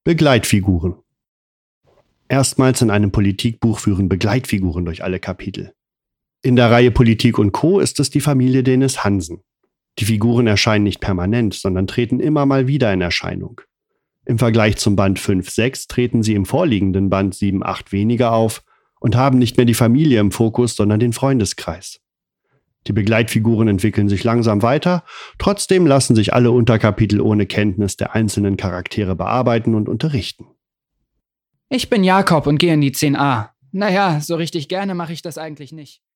Begleitfiguren. Erstmals in einem Politikbuch führen Begleitfiguren durch alle Kapitel. In der Reihe Politik und Co. ist es die Familie Dennis Hansen. Die Figuren erscheinen nicht permanent, sondern treten immer mal wieder in Erscheinung. Im Vergleich zum Band 5-6 treten sie im vorliegenden Band 7-8 weniger auf und haben nicht mehr die Familie im Fokus, sondern den Freundeskreis. Die Begleitfiguren entwickeln sich langsam weiter, trotzdem lassen sich alle Unterkapitel ohne Kenntnis der einzelnen Charaktere bearbeiten und unterrichten. Ich bin Jakob und gehe in die 10a. Naja, so richtig gerne mache ich das eigentlich nicht.